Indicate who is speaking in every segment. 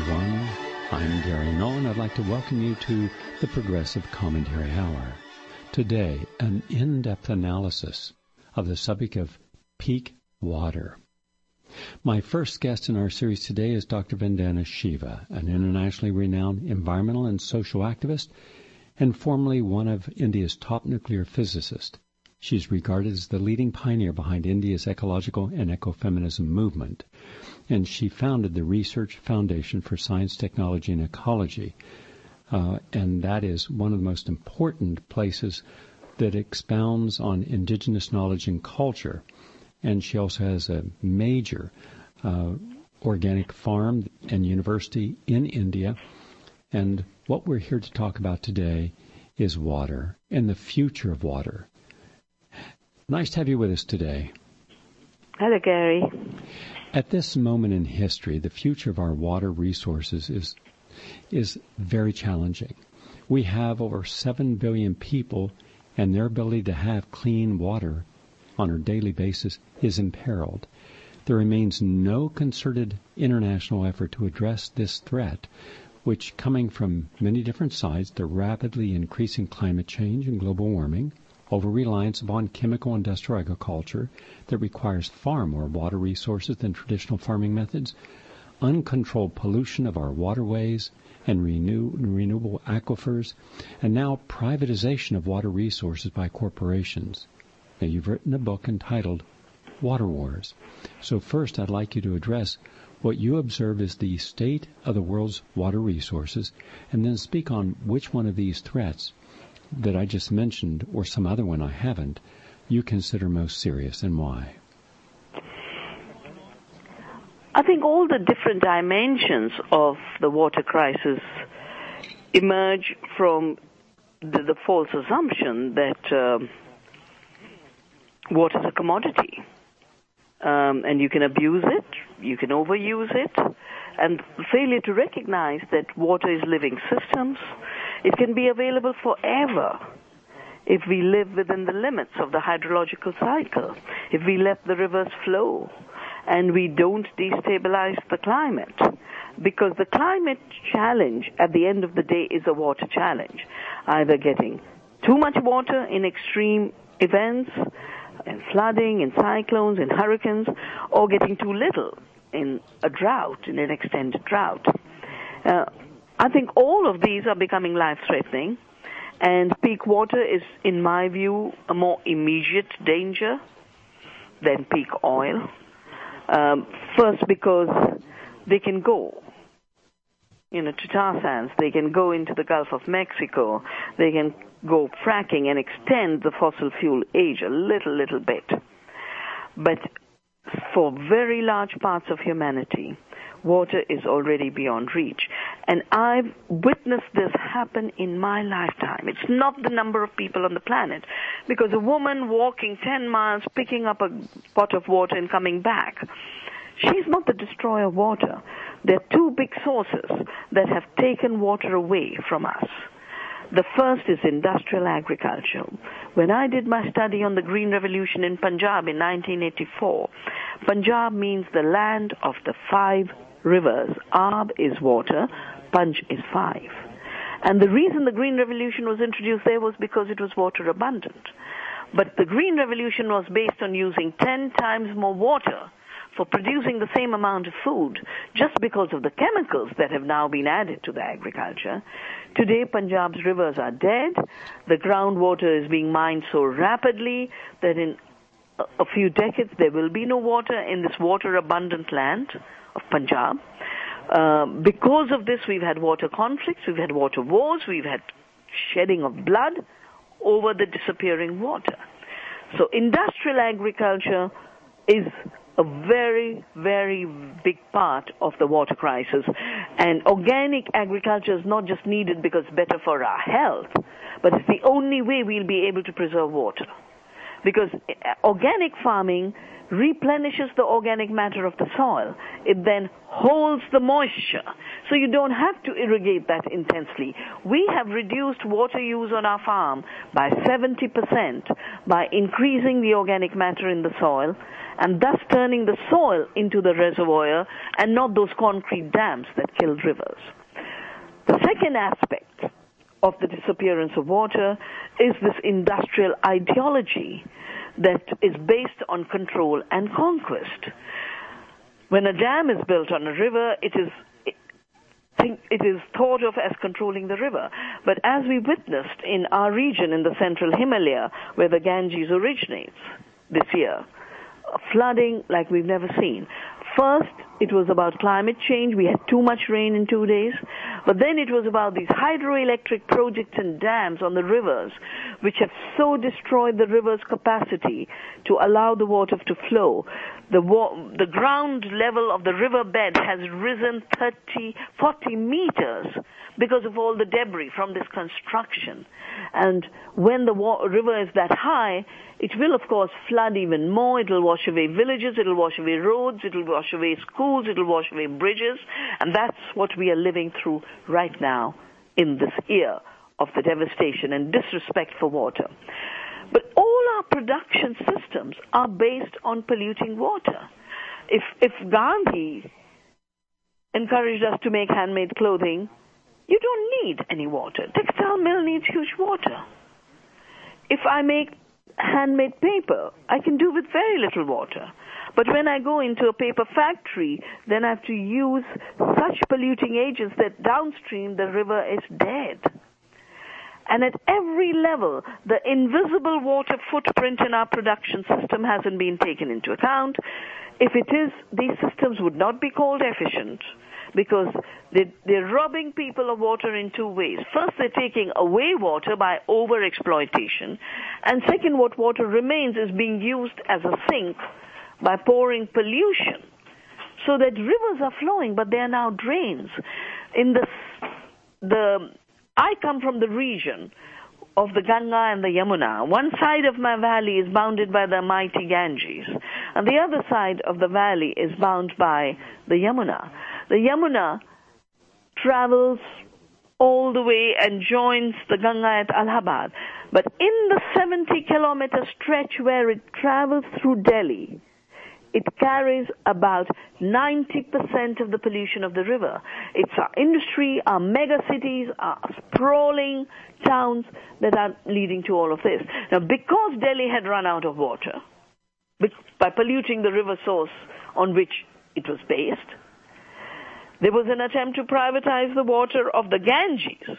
Speaker 1: everyone. I'm Gary Nolan. I'd like to welcome you to the Progressive Commentary Hour. Today, an in-depth analysis of the subject of peak water. My first guest in our series today is Dr. Vandana Shiva, an internationally renowned environmental and social activist and formerly one of India's top nuclear physicists. She is regarded as the leading pioneer behind India's ecological and ecofeminism movement, and she founded the Research Foundation for Science, Technology, and Ecology, and that is one of the most important places that expounds on indigenous knowledge and culture. And she also has a major organic farm and university in India. And what we're here to talk about today is water and the future of water. Nice to have you with us today.
Speaker 2: Hello, Gary.
Speaker 1: At this moment in history, the future of our water resources is very challenging. We have over 7 billion people, and their ability to have clean water on a daily basis is imperiled. There remains no concerted international effort to address this threat, which, coming from many different sides, the rapidly increasing climate change and global warming, over-reliance upon chemical industrial agriculture that requires far more water resources than traditional farming methods, uncontrolled pollution of our waterways and renewable aquifers, and now privatization of water resources by corporations. Now, you've written a book entitled Water Wars. So first, I'd like you to address what you observe is the state of the world's water resources, and then speak on which one of these threats that I just mentioned, or some other one I haven't, you consider most serious, and why?
Speaker 2: I think all the different dimensions of the water crisis emerge from the false assumption that water is a commodity, and you can abuse it, you can overuse it, and failure to recognize that water is living systems. It can be available forever if we live within the limits of the hydrological cycle, if we let the rivers flow, and we don't destabilize the climate. Because the climate challenge, at the end of the day, is a water challenge. Either getting too much water in extreme events, in flooding, in cyclones, in hurricanes, or getting too little in a drought, in an extended drought. I think all of these are becoming life-threatening, and peak water is, in my view, a more immediate danger than peak oil. First, because they can go, to tar sands, they can go into the Gulf of Mexico, they can go fracking and extend the fossil fuel age a little bit. But for very large parts of humanity, water is already beyond reach. And I've witnessed this happen in my lifetime. It's not the number of people on the planet, because a woman walking 10 miles, picking up a pot of water and coming back, she's not the destroyer of water. There are two big sources that have taken water away from us. The first is industrial agriculture. When I did my study on the Green Revolution in Punjab in 1984, Punjab means the land of the 5 rivers. Aab is water, Panj is 5. And the reason the Green Revolution was introduced there was because it was water abundant. But the Green Revolution was based on using 10 times more water for producing the same amount of food, just because of the chemicals that have now been added to the agriculture. Today, Punjab's rivers are dead. The groundwater is being mined so rapidly that in a few decades there will be no water in this water-abundant land of Punjab. Because of this, we've had water conflicts, we've had water wars, we've had shedding of blood over the disappearing water. So industrial agriculture is a very, very big part of the water crisis. And organic agriculture is not just needed because it's better for our health, but it's the only way we'll be able to preserve water. because organic farming replenishes the organic matter of the soil. It then holds the moisture, so you don't have to irrigate that intensely. We have reduced water use on our farm by 70% by increasing the organic matter in the soil and thus turning the soil into the reservoir and not those concrete dams that killed rivers. The second aspect of the disappearance of water is this industrial ideology that is based on control and conquest. When a dam is built on a river, it is thought of as controlling the river. But as we witnessed in our region in the central Himalaya, where the Ganges originates this year, flooding like we've never seen. First, it was about climate change. We had too much rain in 2 days. But then it was about these hydroelectric projects and dams on the rivers, which have so destroyed the river's capacity to allow the water to flow. The ground level of the riverbed has risen 40 meters because of all the debris from this construction. And when the river is that high, it will, of course, flood even more. It will wash away villages, it will wash away roads, it will wash away schools, it will wash away bridges. And that's what we are living through right now in this year of the devastation and disrespect for water. But all our production systems are based on polluting water. If Gandhi encouraged us to make handmade clothing, you don't need any water. Textile mill needs huge water. If I make handmade paper, I can do with very little water. But when I go into a paper factory, then I have to use such polluting agents that downstream the river is dead. And at every level, the invisible water footprint in our production system hasn't been taken into account. If it is, these systems would not be called efficient, because they're robbing people of water in two ways. First, they're taking away water by over-exploitation. And second, what water remains is being used as a sink by pouring pollution, so that rivers are flowing, but they are now drains. I come from the region of the Ganga and the Yamuna. One side of my valley is bounded by the mighty Ganges, and the other side of the valley is bound by the Yamuna. The Yamuna travels all the way and joins the Ganga at Allahabad. But in the 70-kilometer stretch where it travels through Delhi, it carries about 90% of the pollution of the river. It's our industry, our mega cities, our sprawling towns that are leading to all of this. Now, because Delhi had run out of water, by polluting the river source on which it was based, there was an attempt to privatize the water of the Ganges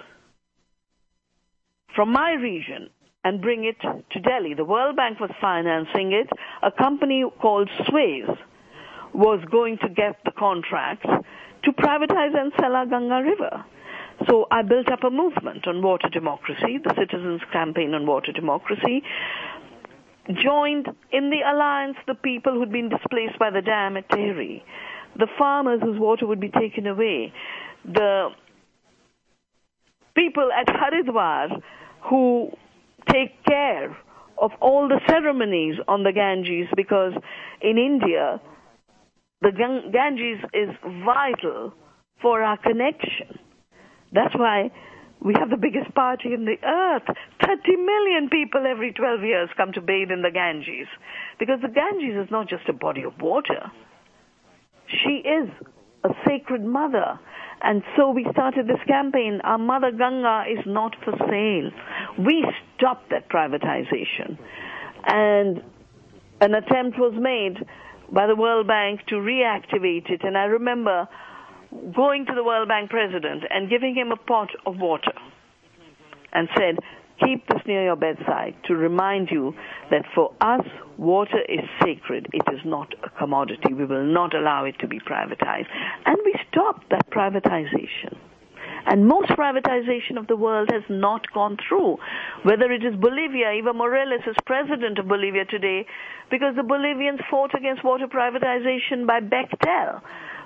Speaker 2: from my region and bring it to Delhi. The World Bank was financing it. A company called Suez was going to get the contract to privatize and sell our Ganga River. So I built up a movement on water democracy, the Citizens Campaign on Water Democracy, joined in the alliance the people who'd been displaced by the dam at Tehri, the farmers whose water would be taken away, the people at Haridwar who take care of all the ceremonies on the Ganges, because in India, the Ganges is vital for our connection. That's why we have the biggest party in the earth. 30 million people every 12 years come to bathe in the Ganges, because the Ganges is not just a body of water. She is a sacred mother. And so we started this campaign. Our mother Ganga is not for sale. We stopped that privatization. And an attempt was made by the World Bank to reactivate it. And I remember going to the World Bank president and giving him a pot of water and said, keep this near your bedside to remind you that for us, water is sacred. It is not a commodity. We will not allow it to be privatized. And we stopped that privatization. And most privatization of the world has not gone through. Whether it is Bolivia, Evo Morales is president of Bolivia today because the Bolivians fought against water privatization by Bechtel.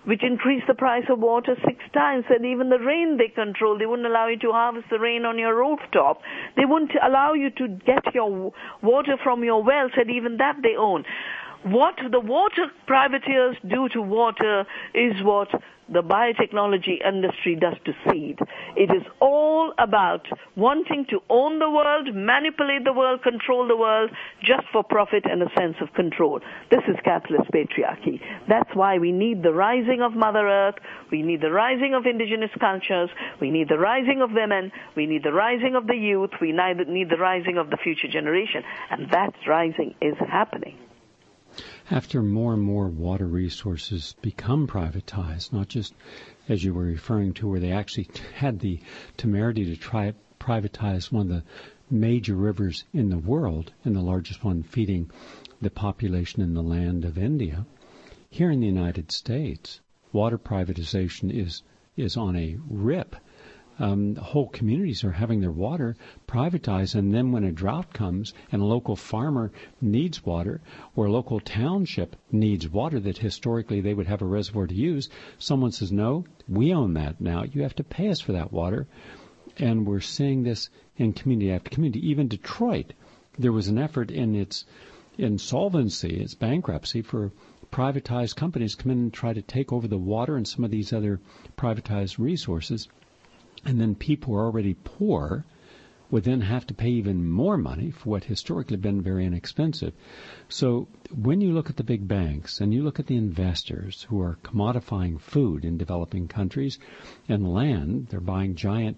Speaker 2: which increased the price of water 6 times. And even the rain they controlled. They wouldn't allow you to harvest the rain on your rooftop. They wouldn't allow you to get your water from your wells, and even that they own. What the water privateers do to water is what the biotechnology industry does to seed. It is all about wanting to own the world, manipulate the world, control the world, just for profit and a sense of control. This is capitalist patriarchy. That's why we need the rising of Mother Earth, we need the rising of indigenous cultures, we need the rising of women, we need the rising of the youth, we need the rising of the future generation. And that rising is happening.
Speaker 1: After more and more water resources become privatized, not just as you were referring to, where they actually had the temerity to try privatize one of the major rivers in the world, and the largest one feeding the population in the land of India, here in the United States, water privatization is on a rip. Whole communities are having their water privatized, and then when a drought comes and a local farmer needs water, or a local township needs water that historically they would have a reservoir to use, someone says, no, we own that now. You have to pay us for that water. And we're seeing this in community after community. Even Detroit, there was an effort in its insolvency, its bankruptcy, for privatized companies to come in and try to take over the water and some of these other privatized resources. And then people who are already poor would then have to pay even more money for what historically had been very inexpensive. So when you look at the big banks and you look at the investors who are commodifying food in developing countries and land, they're buying giant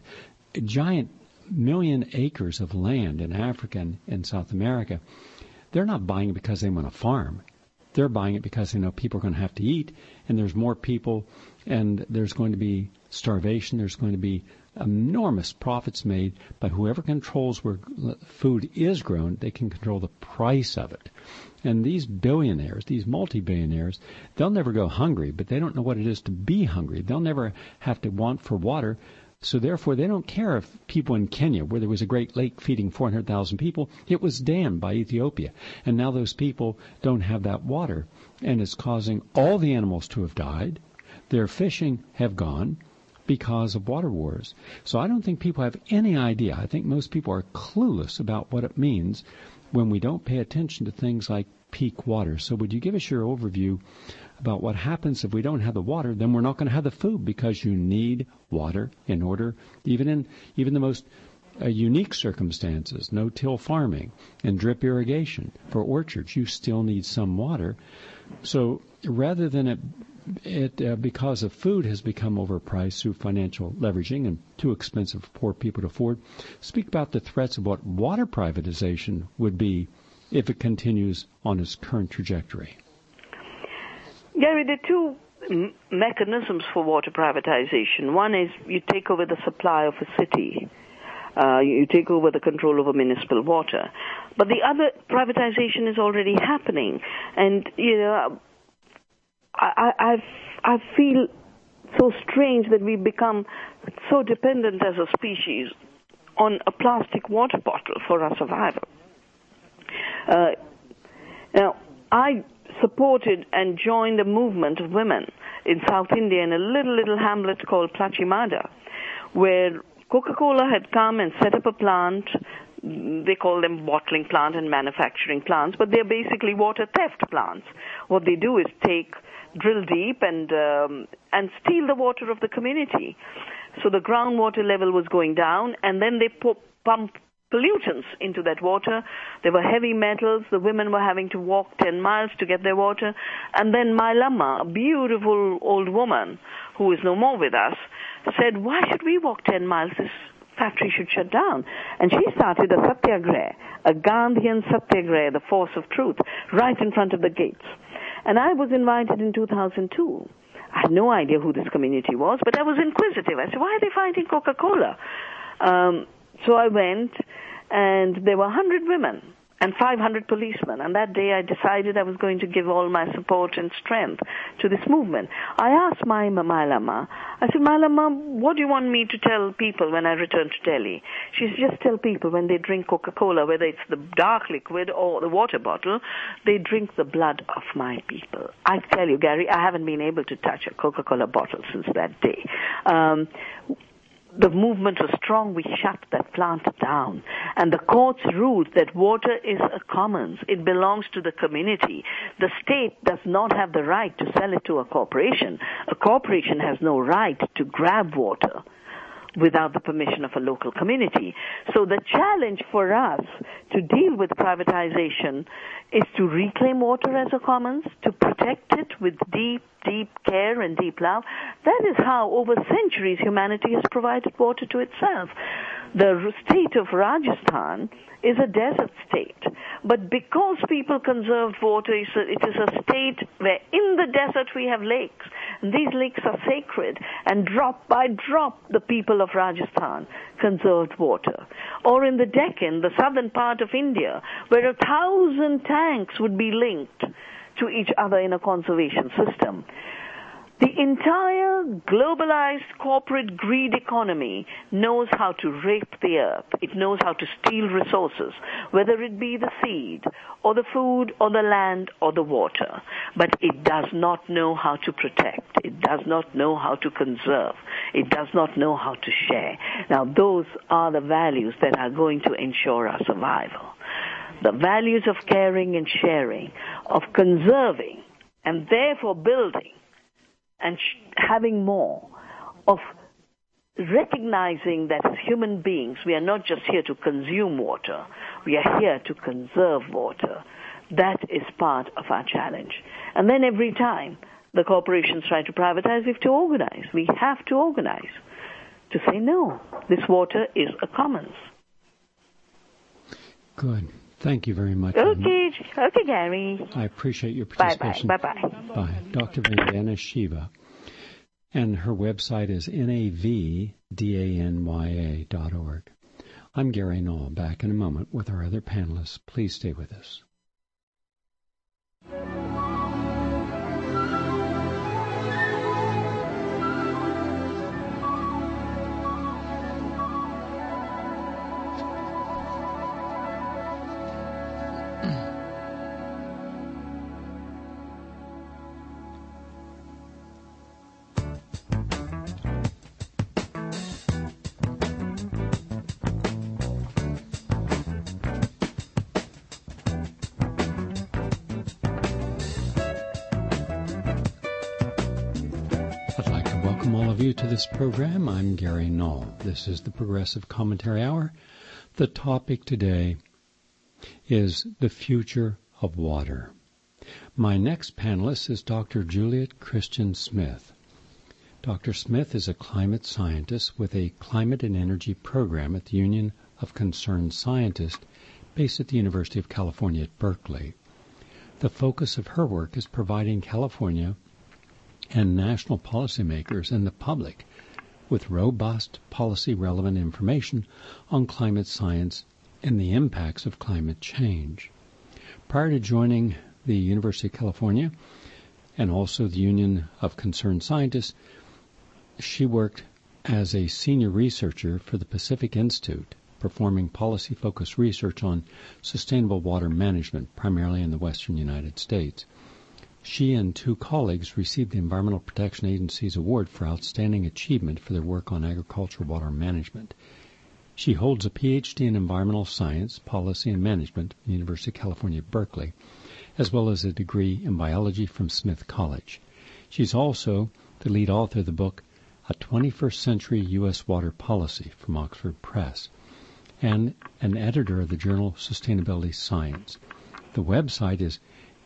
Speaker 1: million acres of land in Africa and South America. They're not buying it because they want to farm. They're buying it because they know people are going to have to eat, and there's more people, and there's going to be starvation. There's going to be enormous profits made, but whoever controls where food is grown, they can control the price of it. And these billionaires, these multi-billionaires, they'll never go hungry, but they don't know what it is to be hungry. They'll never have to want for water. So therefore, they don't care if people in Kenya, where there was a great lake feeding 400,000 people, it was dammed by Ethiopia. And now those people don't have that water. And it's causing all the animals to have died. Their fishing have gone because of water wars. So I don't think people have any idea. I think most people are clueless about what it means when we don't pay attention to things like peak water. So would you give us your overview about what happens if we don't have the water? Then we're not going to have the food, because you need water in order, even the most unique circumstances, no-till farming and drip irrigation for orchards, you still need some water. So rather than it because of food has become overpriced through financial leveraging and too expensive for poor people to afford, speak about the threats of what water privatization would be if it continues on its current trajectory.
Speaker 2: Gary, there are two mechanisms for water privatization. One is you take over the supply of a city. You take over the control over municipal water. But the other privatization is already happening. And, I feel so strange that we've become so dependent as a species on a plastic water bottle for our survival. Now, I supported and joined a movement of women in South India in a little hamlet called Plachimada, where Coca-Cola had come and set up a plant. They call them bottling plant and manufacturing plants, but they're basically water theft plants. What they do is drill deep and steal the water of the community. So the groundwater level was going down, and then they pump pollutants into that water. There were heavy metals. The women were having to walk 10 miles to get their water. And then Mylama, a beautiful old woman who is no more with us, said, why should we walk 10 miles? This factory should shut down. And she started a satyagraha, a Gandhian satyagraha, the force of truth, right in front of the gates. And I was invited in 2002. I had no idea who this community was, but I was inquisitive. I said, why are they fighting Coca-Cola? So I went, and there were 100 women and 500 policemen. And that day I decided I was going to give all my support and strength to this movement. I asked my Lama, I said, my Lama, what do you want me to tell people when I return to Delhi? She said, just tell people when they drink Coca-Cola, whether it's the dark liquid or the water bottle, they drink the blood of my people. I tell you, Gary, I haven't been able to touch a Coca-Cola bottle since that day. The movement was strong. We shut that plant down. And the courts ruled that water is a commons. It belongs to the community. The state does not have the right to sell it to a corporation. A corporation has no right to grab water without the permission of a local community. So the challenge for us to deal with privatization is to reclaim water as a commons, to protect it with deep, deep care and deep love. That is how, over centuries, humanity has provided water to itself. The state of Rajasthan is a desert state. But because people conserved water, it is a state where in the desert we have lakes. And these lakes are sacred. And drop by drop, the people of Rajasthan conserved water. Or in the Deccan, the southern part of India, where 1,000 tanks would be linked to each other in a conservation system. The entire globalized corporate greed economy knows how to rape the earth. It knows how to steal resources, whether it be the seed or the food or the land or the water. But it does not know how to protect. It does not know how to conserve. It does not know how to share. Now, those are the values that are going to ensure our survival. The values of caring and sharing, of conserving, and therefore building, and having more, of recognizing that as human beings, we are not just here to consume water, we are here to conserve water. That is part of our challenge. And then every time the corporations try to privatize, we have to organize. We have to organize to say, no, this water is a commons.
Speaker 1: Good. Thank you very much.
Speaker 2: Okay, Gary.
Speaker 1: I appreciate your participation.
Speaker 2: Bye-bye.
Speaker 1: Bye. Dr. Vandana Shiva. And her website is navdanya.org. I'm Gary Knoll. Back in a moment with our other panelists. Please stay with us. To this program, I'm Gary Knoll. This is the Progressive Commentary Hour. The topic today is the future of water. My next panelist is Dr. Juliet Christian Smith. Dr. Smith is a climate scientist with a climate and energy program at the Union of Concerned Scientists based at the University of California at Berkeley. The focus of her work is providing California and national policymakers and the public with robust policy-relevant information on climate science and the impacts of climate change. Prior to joining the University of California and also the Union of Concerned Scientists, she worked as a senior researcher for the Pacific Institute, performing policy-focused research on sustainable water management, primarily in the western United States. She and two colleagues received the Environmental Protection Agency's award for outstanding achievement for their work on agricultural water management. She holds a Ph.D. in environmental science, policy, and management from the University of California at Berkeley, as well as a degree in biology from Smith College. She's also the lead author of the book, A 21st Century U.S. Water Policy from Oxford Press, and an editor of the journal Sustainability Science. The website is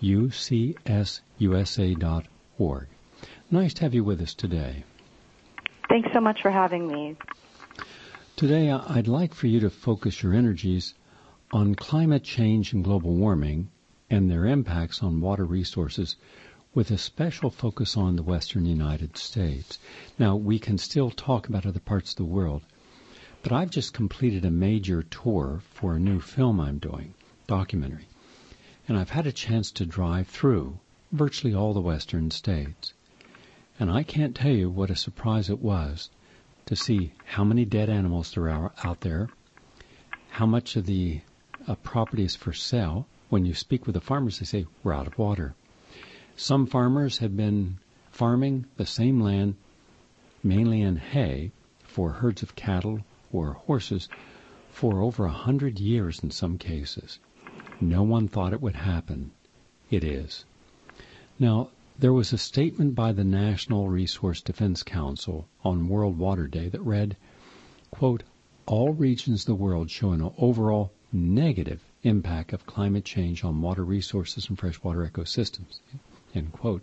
Speaker 1: ucsusa.org. Nice to have you with us today.
Speaker 3: Thanks so much for having me.
Speaker 1: Today, I'd like for you to focus your energies on climate change and global warming and their impacts on water resources, with a special focus on the western United States. Now, we can still talk about other parts of the world, but I've just completed a major tour for a new film I'm doing, documentary. And I've had a chance to drive through virtually all the western states. And I can't tell you what a surprise it was to see how many dead animals there are out there, how much of the property is for sale. When you speak with the farmers, they say, we're out of water. Some farmers have been farming the same land, mainly in hay, for herds of cattle or horses for over 100 years in some cases. No one thought it would happen. It is. Now, there was a statement by the National Resource Defense Council on World Water Day that read, quote, all regions of the world show an overall negative impact of climate change on water resources and freshwater ecosystems, end quote.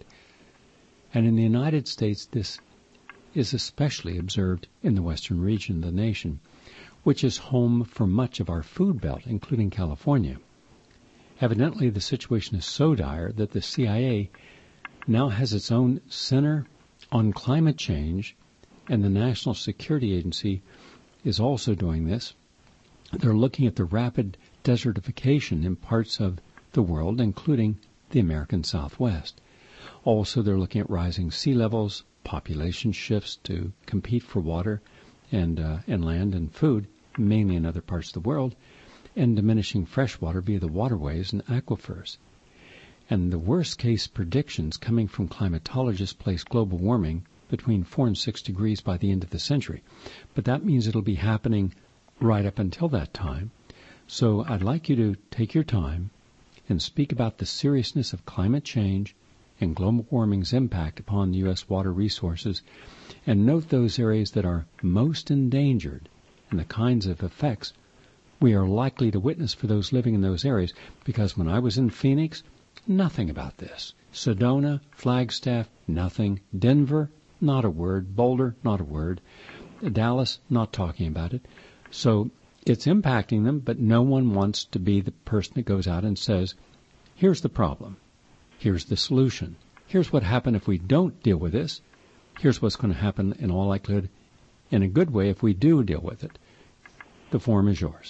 Speaker 1: And in the United States, this is especially observed in the western region of the nation, which is home for much of our food belt, including California. Evidently, the situation is so dire that the CIA now has its own Center on Climate Change, and the National Security Agency is also doing this. They're looking at the rapid desertification in parts of the world, including the American Southwest. Also, they're looking at rising sea levels, population shifts to compete for water and land and food, mainly in other parts of the world, and diminishing freshwater via the waterways and aquifers. And the worst-case predictions coming from climatologists place global warming between 4 and 6 degrees by the end of the century. But that means it'll be happening right up until that time. So I'd like you to take your time and speak about the seriousness of climate change and global warming's impact upon U.S. water resources, and note those areas that are most endangered and the kinds of effects we are likely to witness for those living in those areas, because when I was in Phoenix, nothing about this. Sedona, Flagstaff, nothing. Denver, not a word. Boulder, not a word. Dallas, not talking about it. So it's impacting them, but no one wants to be the person that goes out and says, here's the problem. Here's the solution. Here's what happened if we don't deal with this. Here's what's going to happen in all likelihood in a good way if we do deal with it. The forum is yours.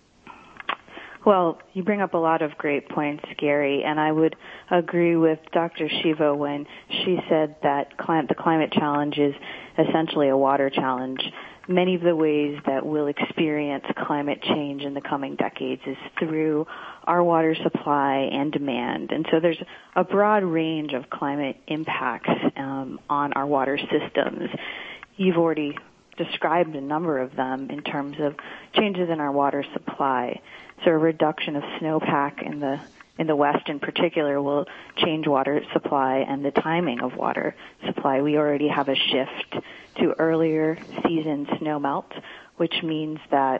Speaker 3: Well, you bring up a lot of great points, Gary, and I would agree with Dr. Shiva when she said that the climate challenge is essentially a water challenge. Many of the ways that we'll experience climate change in the coming decades is through our water supply and demand. And so there's a broad range of climate impacts on our water systems. You've already described a number of them in terms of changes in our water supply. So a reduction of snowpack in the West in particular will change water supply and the timing of water supply. We already have a shift to earlier season snowmelt, which means that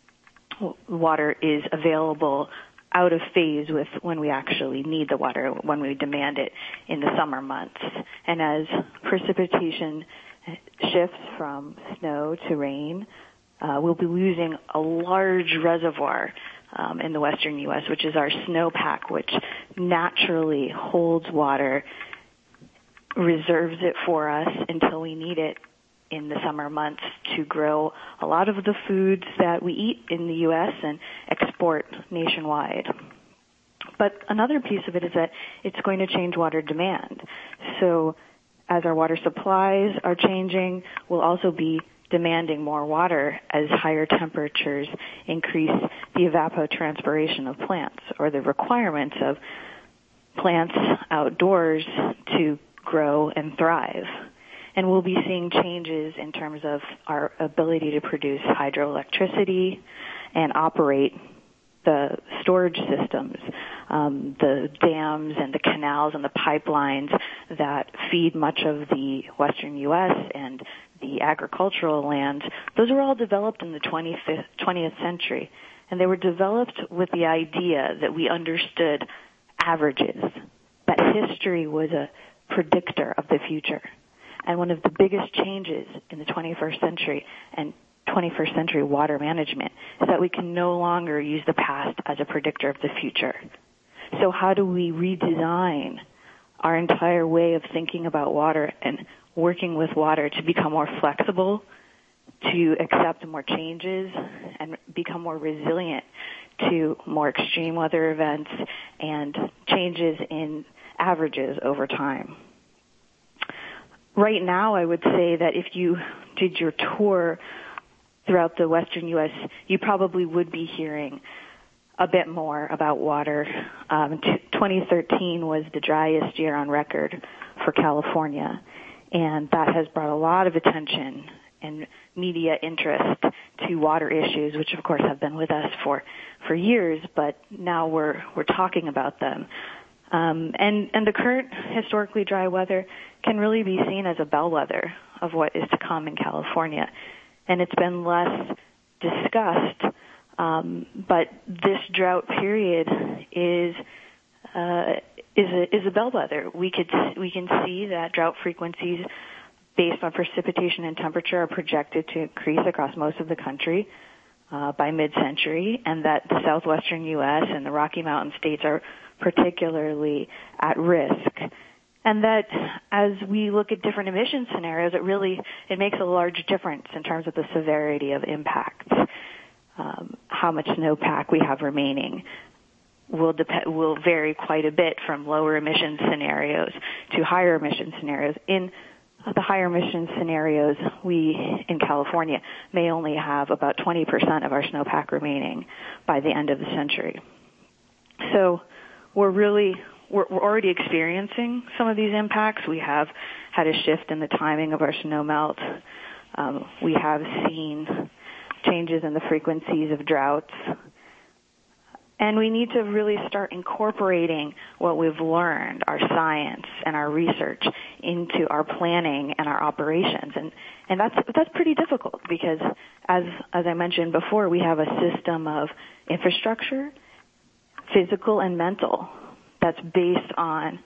Speaker 3: water is available out of phase with when we actually need the water, when we demand it in the summer months. And as precipitation shifts from snow to rain, we'll be losing a large reservoir in the western U.S., which is our snowpack, which naturally holds water, reserves it for us until we need it in the summer months to grow a lot of the foods that we eat in the U.S. and export nationwide. But another piece of it is that it's going to change water demand. So as our water supplies are changing, we'll also be demanding more water as higher temperatures increase the evapotranspiration of plants, or the requirements of plants outdoors to grow and thrive. And we'll be seeing changes in terms of our ability to produce hydroelectricity and operate the storage systems, the dams and the canals and the pipelines that feed much of the western U.S. and the agricultural lands. Those were all developed in the 20th century, and they were developed with the idea that we understood averages, that history was a predictor of the future. And one of the biggest changes in the 21st century and 21st century water management is that we can no longer use the past as a predictor of the future. So how do we redesign our entire way of thinking about water and working with water to become more flexible, to accept more changes and become more resilient to more extreme weather events and changes in averages over time. Right now, I would say that if you did your tour throughout the western U.S., you probably would be hearing a bit more about water. 2013 was the driest year on record for California, and that has brought a lot of attention and media interest to water issues, which of course have been with us for years, but now we're talking about them. And the current historically dry weather can really be seen as a bellwether of what is to come in California. And it's been less discussed, but this drought period is a bellwether. We can see that drought frequencies based on precipitation and temperature are projected to increase across most of the country by mid-century, and that the southwestern U.S. and the Rocky Mountain states are particularly at risk. And that as we look at different emission scenarios, it makes a large difference in terms of the severity of impacts. How much snowpack we have remaining will vary quite a bit from lower emission scenarios to higher emission scenarios. In the higher emission scenarios, we in California may only have about 20% of our snowpack remaining by the end of the century. So we're already experiencing some of these impacts. We have had a shift in the timing of our snowmelt. We have seen changes in the frequencies of droughts. And we need to really start incorporating what we've learned, our science and our research, into our planning and our operations. And that's pretty difficult because, as I mentioned before, we have a system of infrastructure, physical and mental, that's based on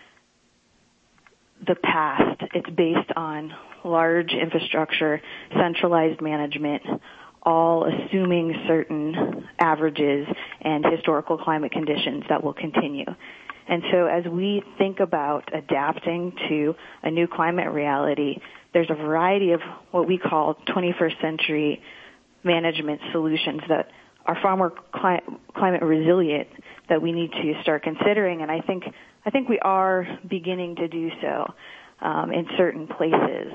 Speaker 3: the past. It's based on large infrastructure, centralized management, all assuming certain averages and historical climate conditions that will continue. And so as we think about adapting to a new climate reality, there's a variety of what we call 21st century management solutions that are far more climate resilient that we need to start considering. And I think we are beginning to do so in certain places.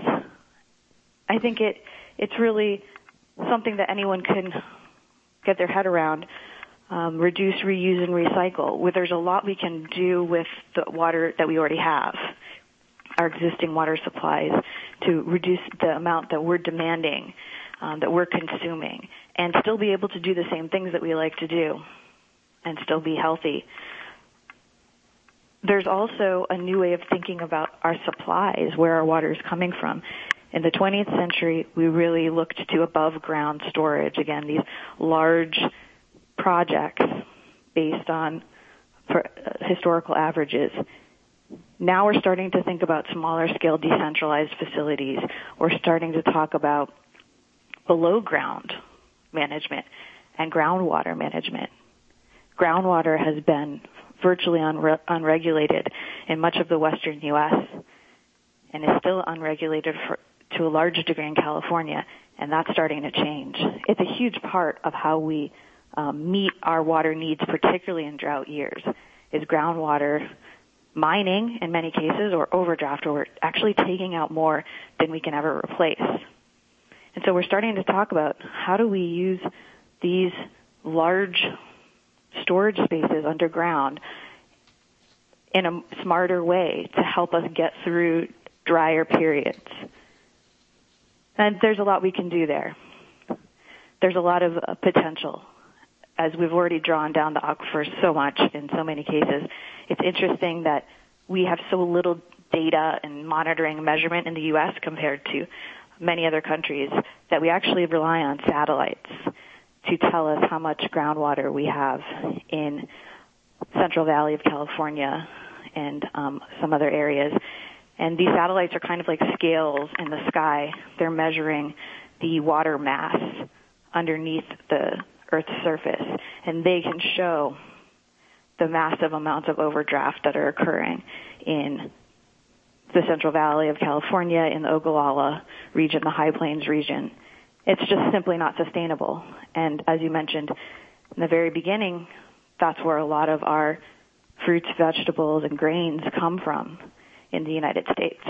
Speaker 3: I think it's really something that anyone can get their head around. Reduce, reuse, and recycle. There's a lot we can do with the water that we already have, our existing water supplies, to reduce the amount that we're demanding, that we're consuming, and still be able to do the same things that we like to do and still be healthy. There's also a new way of thinking about our supplies, where our water is coming from. In the 20th century, we really looked to above-ground storage. Again, these large projects based on historical averages. Now we're starting to think about smaller-scale decentralized facilities. We're starting to talk about below-ground management and groundwater management. Groundwater has been virtually unregulated in much of the western U.S. and is still unregulated to a large degree in California, and that's starting to change. It's a huge part of how we meet our water needs, particularly in drought years, is groundwater mining in many cases, or overdraft, or we're actually taking out more than we can ever replace. And so we're starting to talk about how do we use these large storage spaces underground in a smarter way to help us get through drier periods. And there's a lot we can do there. There's a lot of potential. As we've already drawn down the aquifers so much in so many cases, it's interesting that we have so little data and monitoring and measurement in the U.S. compared to many other countries that we actually rely on satellites to tell us how much groundwater we have in Central Valley of California and some other areas. And these satellites are kind of like scales in the sky. They're measuring the water mass underneath the Earth's surface, and they can show the massive amounts of overdraft that are occurring in the Central Valley of California, in the Ogallala region, the High Plains region. it's just simply not sustainable. And as you mentioned in the very beginning, that's where a lot of our fruits, vegetables, and grains come from in the United States.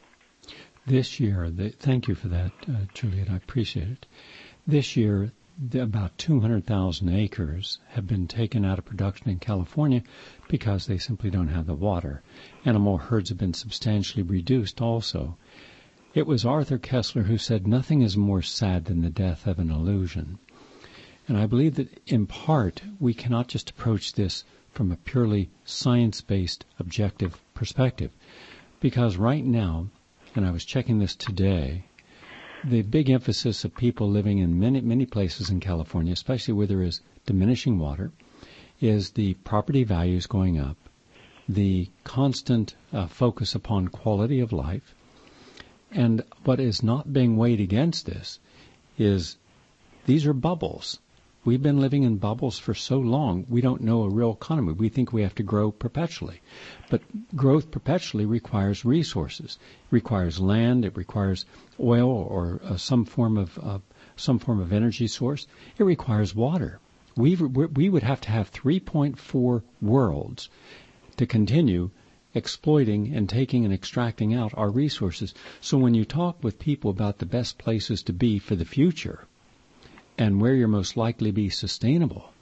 Speaker 1: This year, thank you for that, Juliet, I appreciate it. This year, about 200,000 acres have been taken out of production in California because they simply don't have the water. Animal herds have been substantially reduced also. It was Arthur Koestler who said, "Nothing is more sad than the death of an illusion." And I believe that in part we cannot just approach this from a purely science-based, objective perspective. Because right now, and I was checking this today, the big emphasis of people living in many places in California, especially where there is diminishing water, is the property values going up, the constant focus upon quality of life. And what is not being weighed against this is these are bubbles. We've been living in bubbles for so long, we don't know a real economy. We think we have to grow perpetually. But growth perpetually requires resources. It requires land. It requires oil or some form of energy source. It requires water. We would have to have 3.4 worlds to continue exploiting and taking and extracting out our resources. So when you talk with people about the best places to be for the future, and where you're most likely to be sustainable,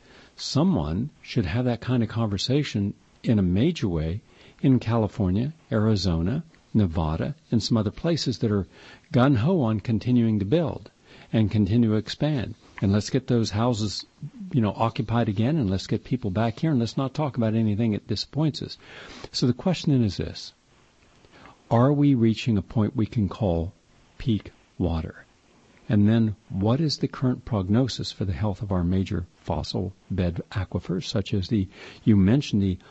Speaker 1: someone should have that kind of conversation in a major way in California, Arizona, Nevada, and some other places that are gung-ho on continuing to build and continue to expand. And let's get those houses, occupied again, and let's get people back here, and let's not talk about anything that disappoints us. So the question then is this: are we reaching a point we can call peak water? And then what is the current prognosis for the health of our major fossil bed aquifers, such as you mentioned the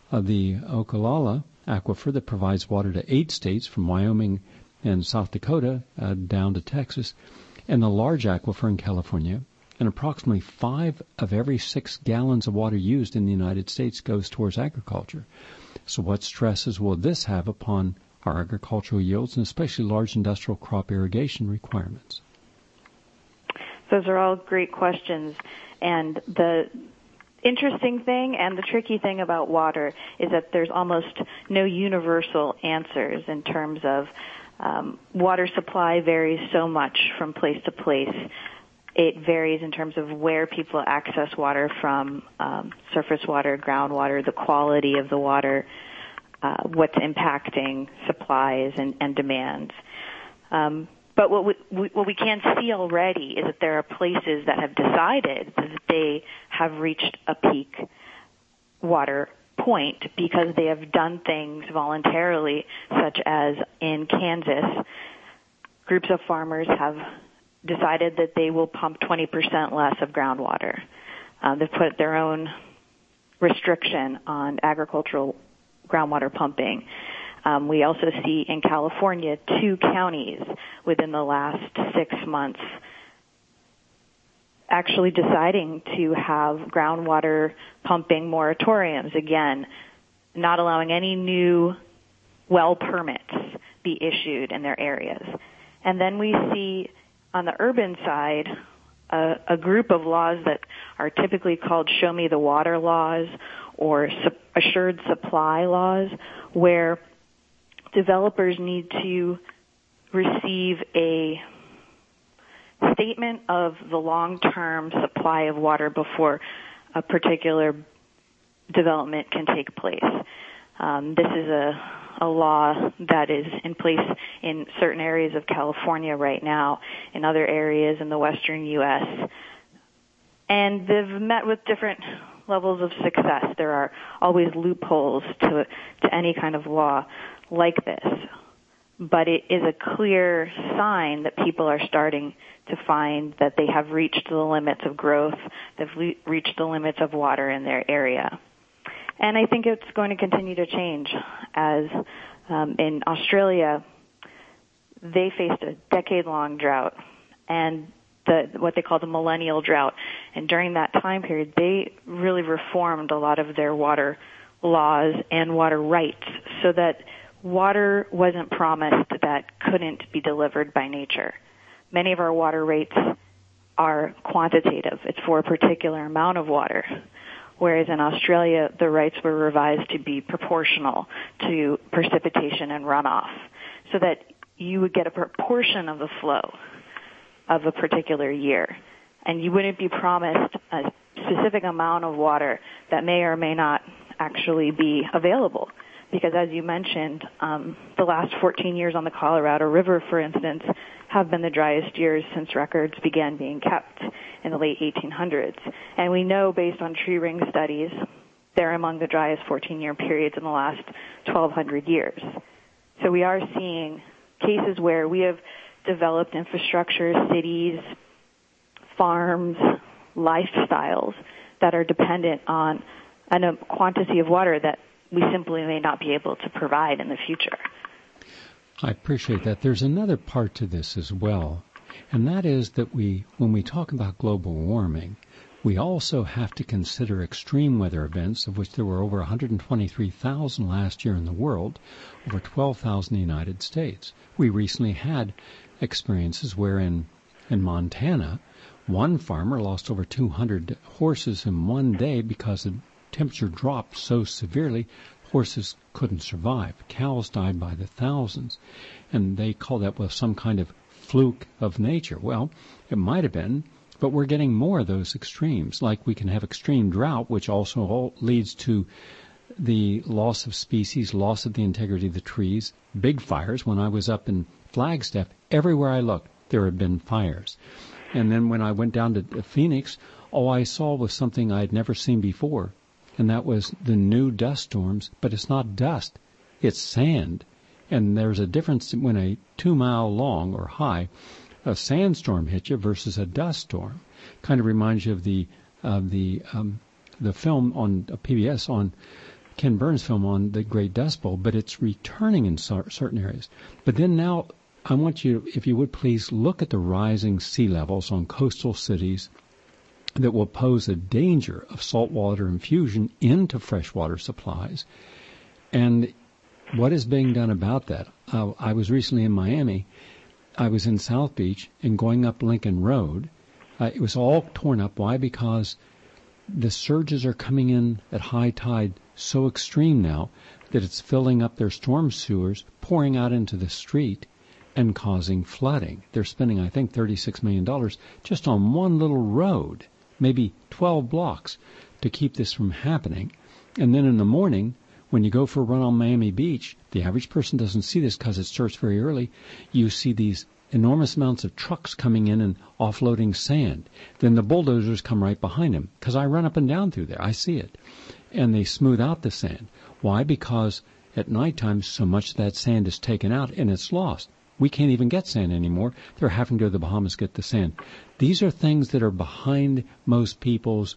Speaker 1: Ocala aquifer that provides water to 8 states from Wyoming and South Dakota down to Texas, and the large aquifer in California, and approximately 5 of every 6 gallons of water used in the United States goes towards agriculture. So what stresses will this have upon our agricultural yields, and especially large industrial crop irrigation requirements?
Speaker 3: Those are all great questions. And the interesting thing and the tricky thing about water is that there's almost no universal answers in terms of water supply varies so much from place to place. It varies in terms of where people access water from, surface water, groundwater, the quality of the water, what's impacting supplies and demands. But what we can see already is that there are places that have decided that they have reached a peak water point because they have done things voluntarily, such as in Kansas, groups of farmers have decided that they will pump 20% less of groundwater. They've put their own restriction on agricultural groundwater pumping. We also see in California 2 counties within the last 6 months actually deciding to have groundwater pumping moratoriums, again, not allowing any new well permits be issued in their areas. And then we see on the urban side a group of laws that are typically called Show Me the Water laws or Assured Supply laws, where developers need to receive a statement of the long-term supply of water before a particular development can take place. This is a law that is in place in certain areas of California right now, in other areas in the western U.S., and they've met with different levels of success. There are always loopholes to any kind of law like this, but it is a clear sign that people are starting to find that they have reached the limits of growth, they've reached the limits of water in their area. And I think it's going to continue to change as in Australia, they faced a decade-long drought and what they call the millennial drought. And during that time period, they really reformed a lot of their water laws and water rights so that water wasn't promised that couldn't be delivered by nature, many of our water rates are quantitative. It's for a particular amount of water. Whereas in Australia, the rights were revised to be proportional to precipitation and runoff, so that you would get a proportion of the flow of a particular year. And you wouldn't be promised a specific amount of water that may or may not actually be available. Because as you mentioned, the last 14 years on the Colorado River, for instance, have been the driest years since records began being kept in the late 1800s. And we know, based on tree ring studies, they're among the driest 14-year periods in the last 1,200 years. So we are seeing cases where we have developed infrastructure, cities, farms, lifestyles that are dependent on a quantity of water that we simply may not be able to provide in the future.
Speaker 1: I appreciate that. There's another part to this as well, and that is that when we talk about global warming, we also have to consider extreme weather events, of which there were over 123,000 last year in the world, over 12,000 in the United States. We recently had experiences where in Montana, one farmer lost over 200 horses in one day because the temperature dropped so severely, horses couldn't survive. Cows died by the thousands. And they call that some kind of fluke of nature. Well, it might have been, but we're getting more of those extremes. Like we can have extreme drought, which also leads to the loss of species, loss of the integrity of the trees, big fires. When I was up in Flagstaff, everywhere I looked, there had been fires. And then when I went down to Phoenix, all I saw was something I had never seen before. And that was the new dust storms, but it's not dust, it's sand. And there's a difference when a 2-mile long or high a sandstorm hits you versus a dust storm. Kind of reminds you of the film on PBS, on Ken Burns' film on the Great Dust Bowl, but it's returning in certain areas. But then now I want you, if you would please, look at the rising sea levels on coastal cities that will pose a danger of saltwater infusion into freshwater supplies. And what is being done about that? I was recently in Miami. I was in South Beach and going up Lincoln Road. It was all torn up. Why? Because the surges are coming in at high tide so extreme now that it's filling up their storm sewers, pouring out into the street, and causing flooding. They're spending, I think, $36 million just on one little road, maybe 12 blocks, to keep this from happening. And then in the morning, when you go for a run on Miami Beach, the average person doesn't see this because it starts very early. You see these enormous amounts of trucks coming in and offloading sand. Then the bulldozers come right behind them, because I run up and down through there. I see it. And they smooth out the sand. Why? Because at nighttime, so much of that sand is taken out and it's lost. We can't even get sand anymore. They're having to go to the Bahamas to get the sand. These are things that are behind most people's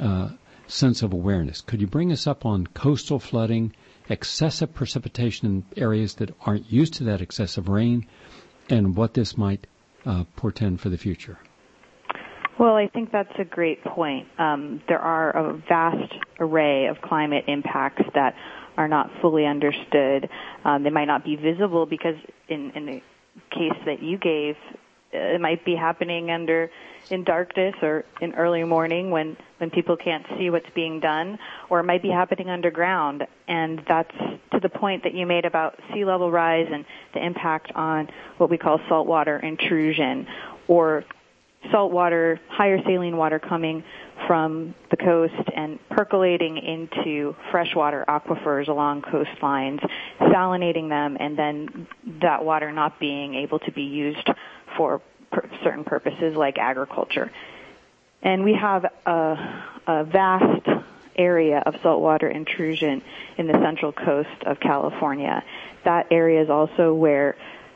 Speaker 1: sense of awareness. Could you bring us up on coastal flooding, excessive precipitation in areas that aren't used to that excessive rain, and what this might portend for the future?
Speaker 3: Well, I think that's a great point. There are a vast array of climate impacts that are not fully understood. They might not be visible because in the case that you gave, it might be happening in darkness or in early morning when people can't see what's being done, or it might be happening underground. And that's to the point that you made about sea level rise and the impact on what we call saltwater intrusion, or saltwater, higher saline water coming from the coast and percolating into freshwater aquifers along coastlines, salinating them, and then that water not being able to be used for certain purposes like agriculture. And we have a vast area of saltwater intrusion in the central coast of California. That area is also where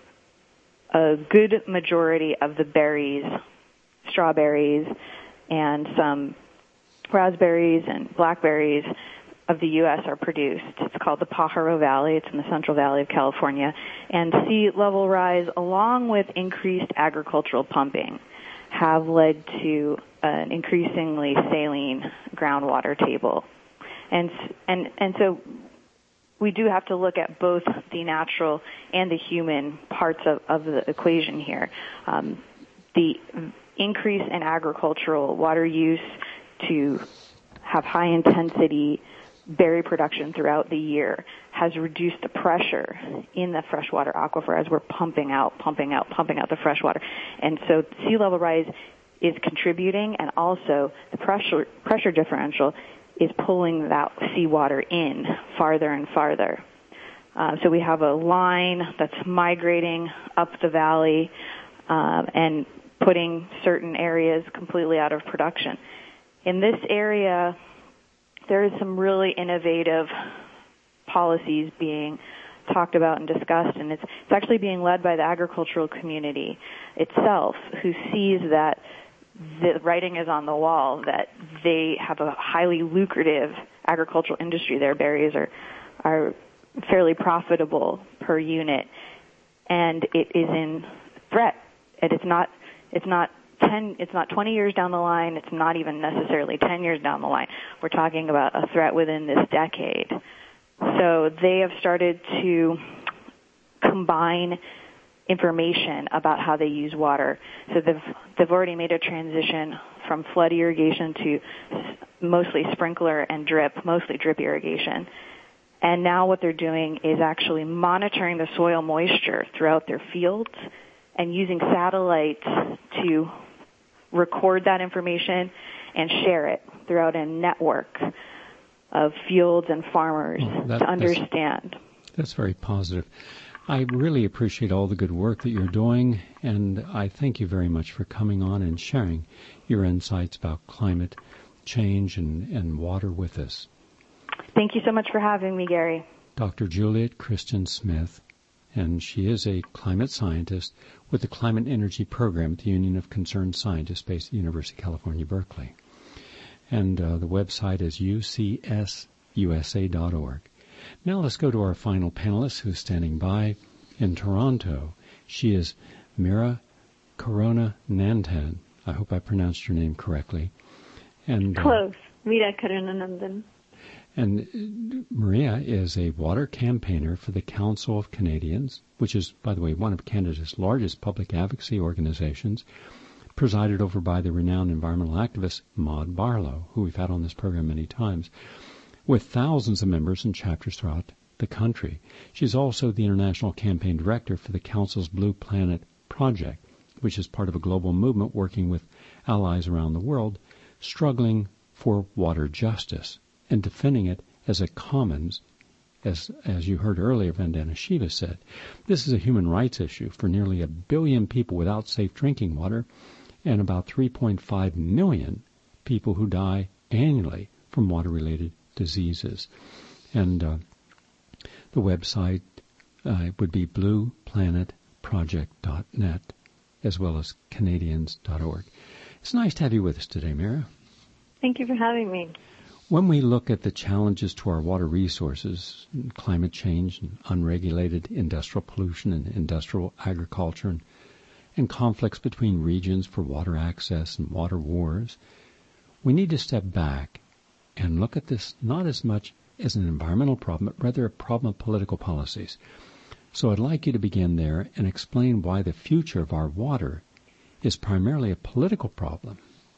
Speaker 3: a good majority of the berries, strawberries, and some raspberries and blackberries of the U.S. are produced. It's called the Pajaro Valley. It's in the Central Valley of California. And sea level rise, along with increased agricultural pumping, have led to an increasingly saline groundwater table. And so we do have to look at both the natural and the human parts of the equation here. the increase in agricultural water use to have high intensity berry production throughout the year has reduced the pressure in the freshwater aquifer as we're pumping out the freshwater. And so sea level rise is contributing, and also the pressure differential is pulling that seawater in farther and farther. So we have a line that's migrating up the valley and putting certain areas completely out of production. In this area, there is some really innovative policies being talked about and discussed, and it's actually being led by the agricultural community itself, who sees that the writing is on the wall, that they have a highly lucrative agricultural industry. Their berries are fairly profitable per unit, and it is in threat. And it's not 20 years down the line. It's not even necessarily 10 years down the line. We're talking about a threat within this decade. So they have started to combine information about how they use water. So they've already made a transition from flood irrigation to mostly sprinkler and drip, mostly drip irrigation. And now what they're doing is actually monitoring the soil moisture throughout their fields and using satellites to record that information and share it throughout a network of fields and farmers to understand.
Speaker 1: That's very positive. I really appreciate all the good work that you're doing, and I thank you very much for coming on and sharing your insights about climate change and water with us.
Speaker 3: Thank you so much for having me, Gary.
Speaker 1: Dr. Juliet Christian Smith, and she is a climate scientist with the Climate Energy Program at the Union of Concerned Scientists based at the University of California, Berkeley. And the website is ucsusa.org. Now let's go to our final panelist who's standing by in Toronto. She is Mira Karunanandan. I hope I pronounced your name correctly. And
Speaker 4: close. Mira Karunanandan.
Speaker 1: And Maria is a water campaigner for the Council of Canadians, which is, by the way, one of Canada's largest public advocacy organizations, presided over by the renowned environmental activist Maud Barlow, who we've had on this program many times, with thousands of members and chapters throughout the country. She's also the international campaign director for the Council's Blue Planet Project, which is part of a global movement working with allies around the world, struggling for water justice and defending it as a commons, as you heard earlier, Vandana Shiva said. This is a human rights issue for nearly 1 billion people without safe drinking water and about 3.5 million people who die annually from water-related diseases. And the website would be blueplanetproject.net as well as Canadians.org. It's nice to have you with us today, Mira.
Speaker 4: Thank you for having me.
Speaker 1: When we look at the challenges to our water resources, climate change, and unregulated industrial pollution and industrial agriculture, and conflicts between regions for water access and water wars, we need to step back and look at this not as much as an environmental problem, but rather a problem of political policies. So I'd like you to begin there and explain why the future of our water is primarily a political problem.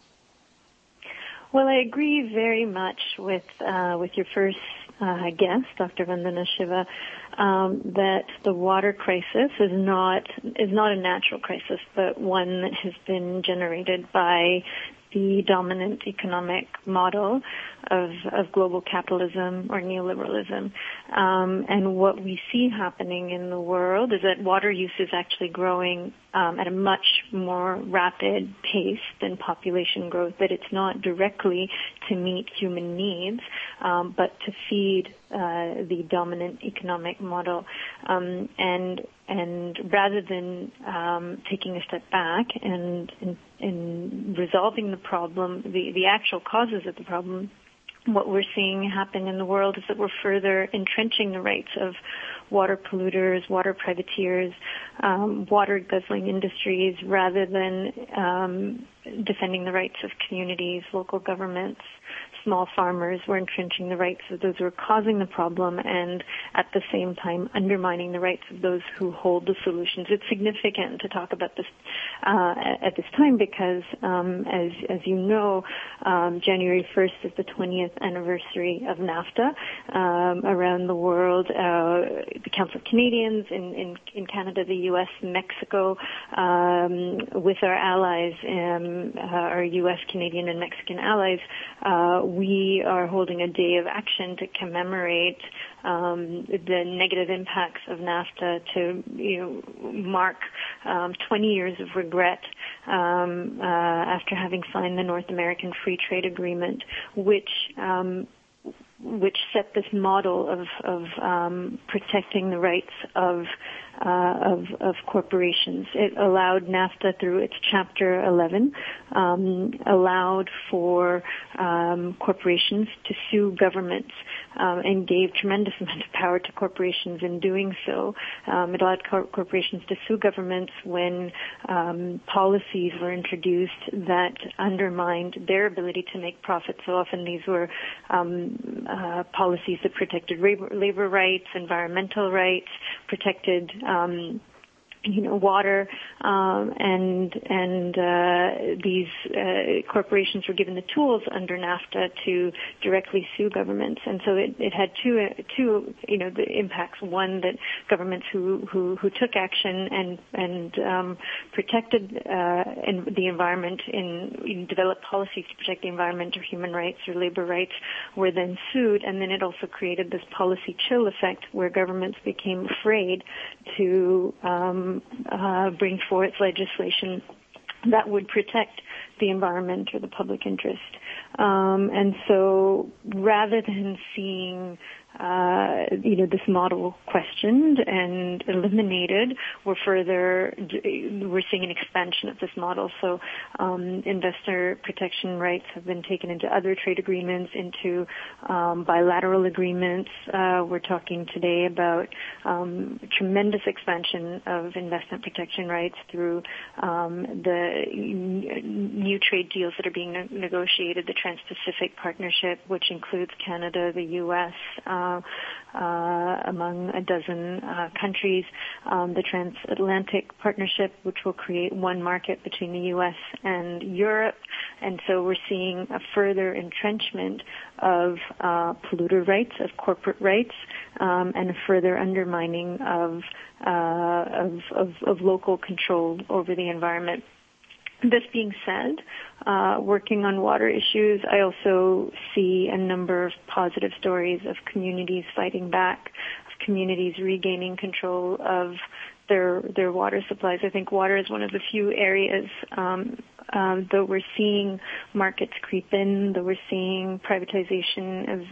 Speaker 4: Well, I agree very much with your first guest, Dr. Vandana Shiva, that the water crisis is not a natural crisis, but one that has been generated by the dominant economic model of global capitalism or neoliberalism. And what we see happening in the world is that water use is actually growing at a much more rapid pace than population growth, that it's not directly to meet human needs, but to feed the dominant economic model. And rather than taking a step back and resolving the problem, the actual causes of the problem, what we're seeing happen in the world is that we're further entrenching the rights of water polluters, water privateers, water guzzling industries, rather than defending the rights of communities, local governments, small farmers, we're entrenching the rights of those who are causing the problem, and at the same time undermining the rights of those who hold the solutions. It's significant to talk about this at this time because, as you know, January 1st is the 20th anniversary of NAFTA. Around the world, the Council of Canadians in Canada, the U.S., Mexico, with our allies, our U.S., Canadian, and Mexican allies, we are holding a day of action to commemorate the negative impacts of NAFTA, to mark 20 years of regret after having signed the North American Free Trade Agreement, which set this model of protecting the rights of corporations. It allowed NAFTA through its Chapter 11, allowed for corporations to sue governments and gave tremendous amount of power to corporations in doing so. It allowed corporations to sue governments when policies were introduced that undermined their ability to make profits. So often these were policies that protected labor rights, environmental rights, protected water, and these corporations were given the tools under NAFTA to directly sue governments, and so it had two the impacts. One, that governments who took action and protected the environment and developed policies to protect the environment or human rights or labor rights were then sued, and then it also created this policy chill effect where governments became afraid to bring forth legislation that would protect the environment or the public interest. And so rather than seeing this model questioned and eliminated, we're seeing an expansion of this model. So investor protection rights have been taken into other trade agreements, into bilateral agreements. We're talking today about tremendous expansion of investment protection rights through the new trade deals that are being negotiated, the Trans-Pacific Partnership, which includes Canada, the U.S., among a dozen countries, the Transatlantic Partnership, which will create one market between the U.S. and Europe. And so we're seeing a further entrenchment of polluter rights, of corporate rights, and a further undermining of local control over the environment. This being said, working on water issues, I also see a number of positive stories of communities fighting back, of communities regaining control of their water supplies. I think water is one of the few areas though we're seeing markets creep in, though we're seeing privatization,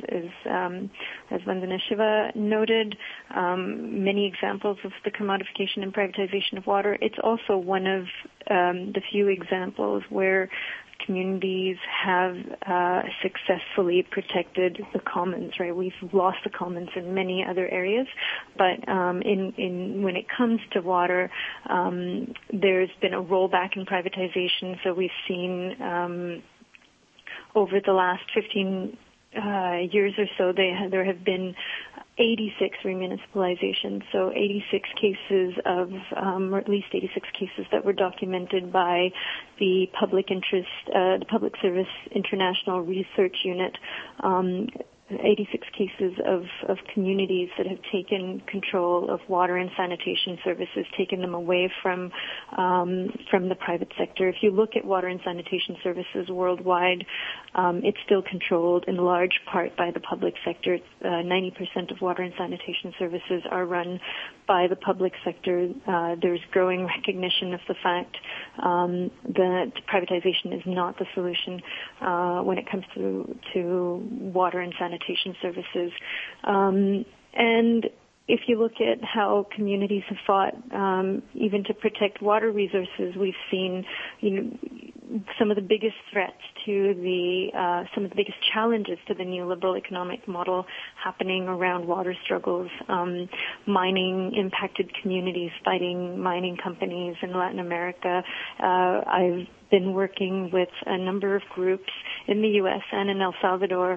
Speaker 4: as Vandana Shiva noted, many examples of the commodification and privatization of water. It's also one of the few examples where communities have successfully protected the commons, right? We've lost the commons in many other areas, but when it comes to water, there's been a rollback in privatization. So we've seen over the last 15 years or so, there have been 86 remunicipalizations, so 86 cases or at least 86 cases that were documented by the Public Service International Research Unit. 86 cases of communities that have taken control of water and sanitation services, taken them away from the private sector. If you look at water and sanitation services worldwide, it's still controlled in large part by the public sector. 90% of water and sanitation services are run by the public sector. There's growing recognition of the fact that privatization is not the solution when it comes to water and sanitation services. And if you look at how communities have fought even to protect water resources, we've seen some of the biggest threats to some of the biggest challenges to the neoliberal economic model happening around water struggles, mining impacted communities fighting mining companies in Latin America. I've been working with a number of groups in the U.S. and in El Salvador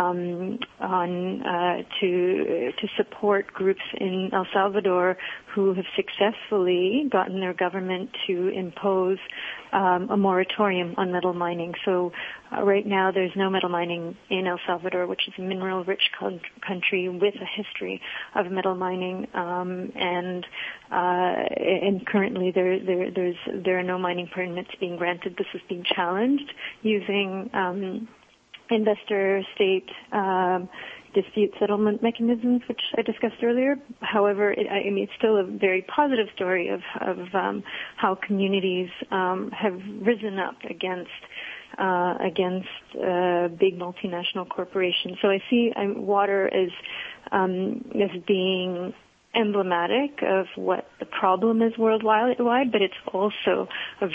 Speaker 4: to support groups in El Salvador who have successfully gotten their government to impose a moratorium on metal mining. So right now there's no metal mining in El Salvador, which is a mineral-rich country with a history of metal mining, and currently there are no mining permits being granted. This is being challenged using investor-state dispute settlement mechanisms, which I discussed earlier. However, it's still a very positive story of how communities have risen up against big multinational corporations. So I see water as being emblematic of what the problem is worldwide, but it's also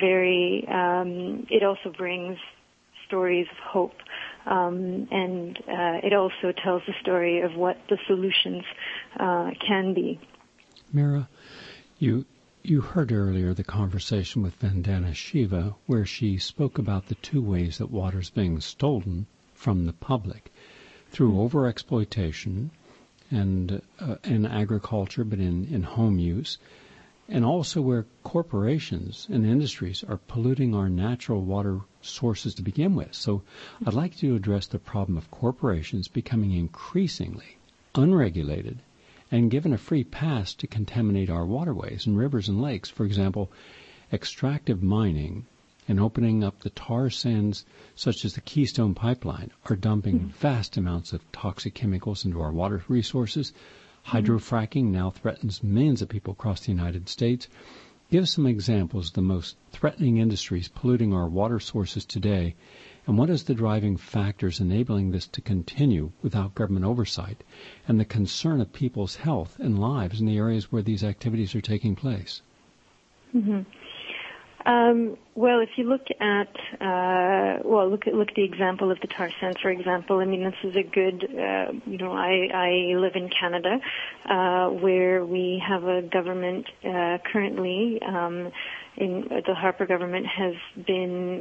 Speaker 4: it also brings stories of hope. And it also tells the story of what the solutions can be.
Speaker 1: Mira, you heard earlier the conversation with Vandana Shiva, where she spoke about the two ways that water is being stolen from the public, through overexploitation and in agriculture, but in home use, and also where corporations and industries are polluting our natural water sources to begin with. So I'd like to address the problem of corporations becoming increasingly unregulated and given a free pass to contaminate our waterways and rivers and lakes. For example, extractive mining and opening up the tar sands such as the Keystone Pipeline are dumping vast amounts of toxic chemicals into our water resources. Hydrofracking now threatens millions of people across the United States. Give some examples of the most threatening industries polluting our water sources today, and what is the driving factors enabling this to continue without government oversight, and the concern of people's health and lives in the areas where these activities are taking place?
Speaker 4: Mm-hmm. Well, if you look at look at the example of the tar sands, for example. I mean, this is a good. I live in Canada, where we have a government currently. The Harper government has been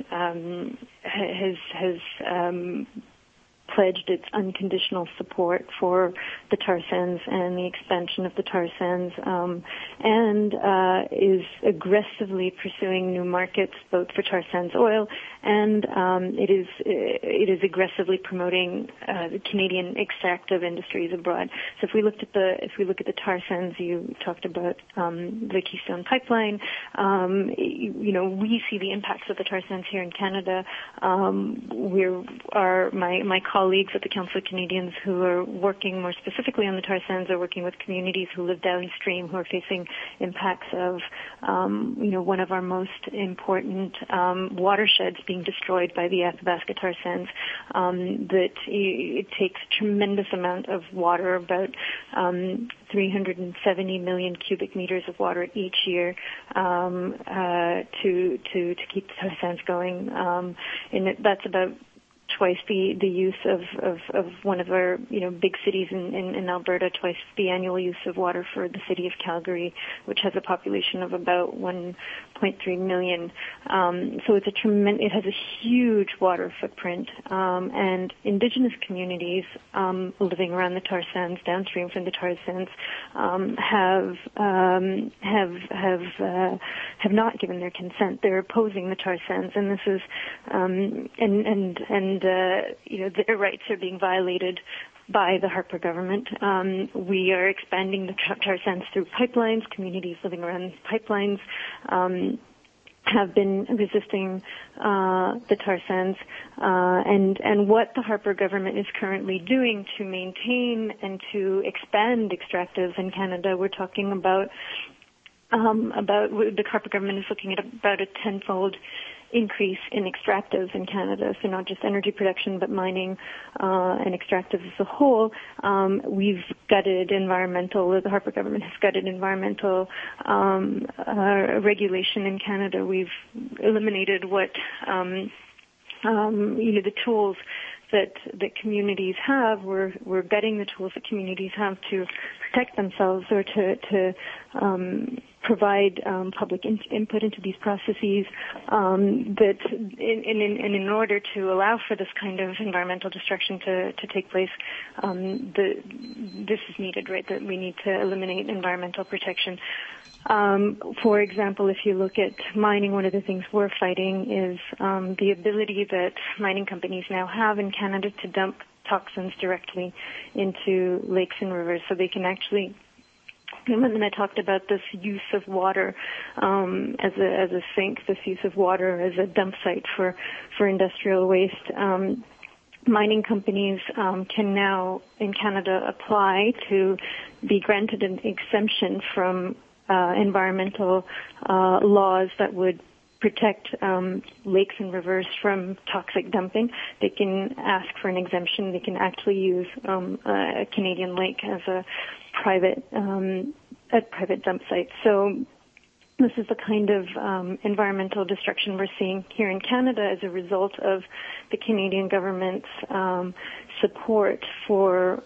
Speaker 4: pledged its unconditional support for the tar sands and the expansion of the tar sands, and is aggressively pursuing new markets both for tar sands oil, and it is aggressively promoting the Canadian extractive industries abroad. So if we look at the tar sands, you talked about the Keystone Pipeline. We see the impacts of the tar sands here in Canada. My colleagues at the Council of Canadians who are working more specifically on the tar sands are working with communities who live downstream who are facing impacts of, one of our most important watersheds being destroyed by the Athabasca tar sands. That it takes a tremendous amount of water, about 370 million cubic meters of water each year to keep the tar sands going. And that's about twice the use of one of our big cities in Alberta, twice the annual use of water for the city of Calgary, which has a population of about 1.3 million. So it has a huge water footprint, and Indigenous communities living around the tar sands, downstream from the tar sands, have not given their consent. They're opposing the tar sands, and this is their rights are being violated by the Harper government. We are expanding the tar sands through pipelines. Communities living around pipelines have been resisting the tar sands, and what the Harper government is currently doing to maintain and to expand extractives in Canada. We're talking about the Harper government is looking at about a 10-fold increase in extractives in Canada, so not just energy production, but mining and extractives as a whole. We've gutted the Harper government has gutted environmental regulation in Canada. We've eliminated what, the tools that communities have. We're gutting the tools that communities have to protect themselves or to provide public input into these processes, that in order to allow for this kind of environmental destruction to take place, this is needed, right? That we need to eliminate environmental protection. For example, if you look at mining, one of the things we're fighting is the ability that mining companies now have in Canada to dump toxins directly into lakes and rivers, so they can actually. And then I talked about this use of water as a sink, this use of water as a dump site for industrial waste. Mining companies can now in Canada apply to be granted an exemption from environmental laws that would protect lakes and rivers from toxic dumping. They can ask for an exemption. They can actually use a Canadian lake as a private dump site. So this is the kind of environmental destruction we're seeing here in Canada as a result of the Canadian government's support for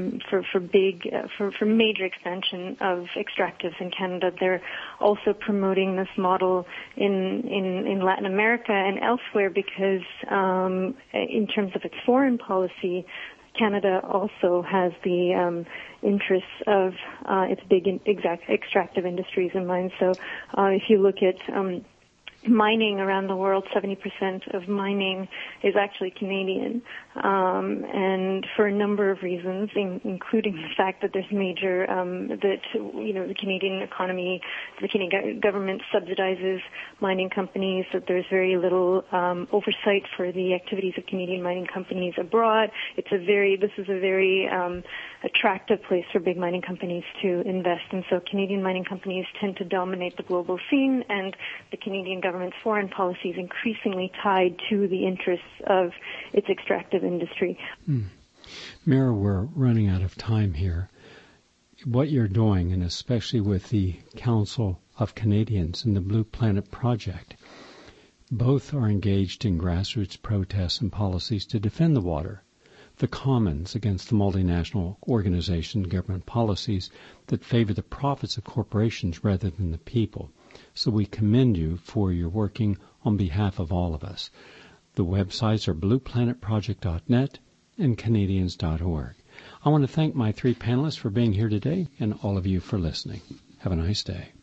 Speaker 4: major expansion of extractives in Canada. They're also promoting this model in Latin America and elsewhere because in terms of its foreign policy, Canada also has the interests of its big extractive industries in mind. So if you look at mining around the world, 70% of mining is actually Canadian, and for a number of reasons, including the fact that there's major the Canadian economy, the Canadian government subsidizes mining companies, that there's very little oversight for the activities of Canadian mining companies abroad. This is a very attractive place for big mining companies to invest, and so Canadian mining companies tend to dominate the global scene, and the Canadian government's foreign policy is increasingly tied to the interests of its extractive industry.
Speaker 1: Mira, we're running out of time here. What you're doing, and especially with the Council of Canadians and the Blue Planet Project, both are engaged in grassroots protests and policies to defend the water, the commons, against the multinational organization government policies that favor the profits of corporations rather than the people. So we commend you for your working on behalf of all of us. The websites are blueplanetproject.net and Canadians.org. I want to thank my three panelists for being here today and all of you for listening. Have a nice day.